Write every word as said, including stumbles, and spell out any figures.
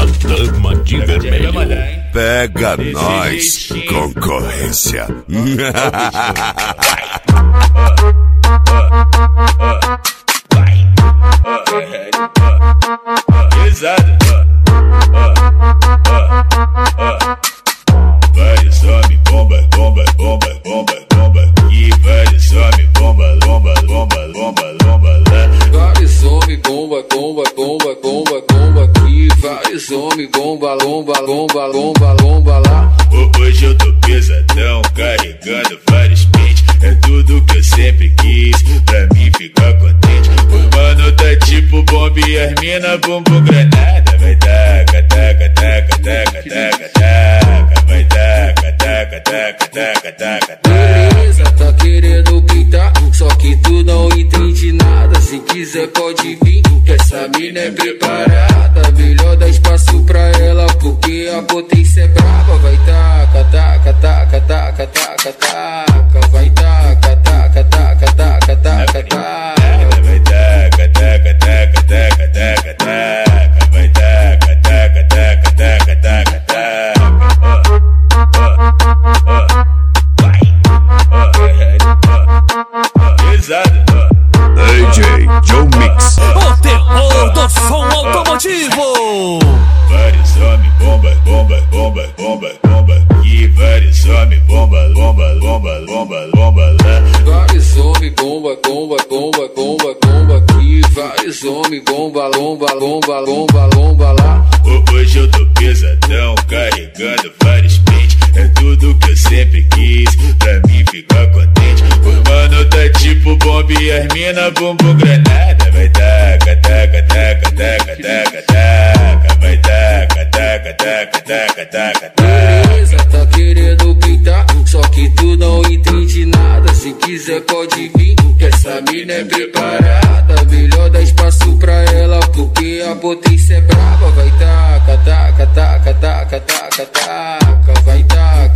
A dama de vermelho. Pega nós, concorrência. Pesado. Vários homens, bomba, bomba, bomba, bomba, bomba. E vários homens, bomba, bomba, bomba, bomba, bomba lá. Vários homens, bomba, bomba, bomba, bomba, bomba aqui. Vários homens, bomba, lomba, lomba, lomba, lomba lá. Hoje eu tô pesadão, carregando vários pentes. É tudo que eu sempre quis, pra mim ficar contente. O mano tá tipo bomba e as mina bumbum granada. Vai taca, taca, taca, taca, taca, taca. Vai taca, taca, taca, taca, taca, taca. Beleza, tá querendo pintar, só que tu não entende nada. Se quiser pode vir, que essa mina é preparada. Melhor dar espaço pra ela, porque a potência é brava. Vai taca, taca, taca, taca, taca, taca. Vai taca, taca, taca, taca, taca, taca. Vai taca, taca, taca, taca, taca, taca. Vai taca, taca, taca, taca, taca, taca. Pesado. D J Joe Mix. O terror do som automotivo. Vários homens, bomba, bomba, bomba, bomba, bomba. E vários homens, bomba, bomba, bomba, bomba, bomba lá. Vários homens, bomba, bomba, bomba, bomba, bomba aqui. Vários homens, bomba, lomba, lomba, lomba, lomba lá. Hoje eu tô pesadão, carregando vários pentes. É tudo que eu sempre quis, pra mim ficar contente. O mano tá tipo bomba e as mina bumbum granada. Vai taca, taca, taca, taca, taca, taca. Vai taca, taca, taca, taca, taca, taca. Beleza, tá querendo pintar, só que tu não entende nada. Se quiser pode vir, que essa mina é preparada. Melhor dar espaço pra ela, porque a potência é brava. Vai taca, taca, taca, taca, taca, taca. Vai taca,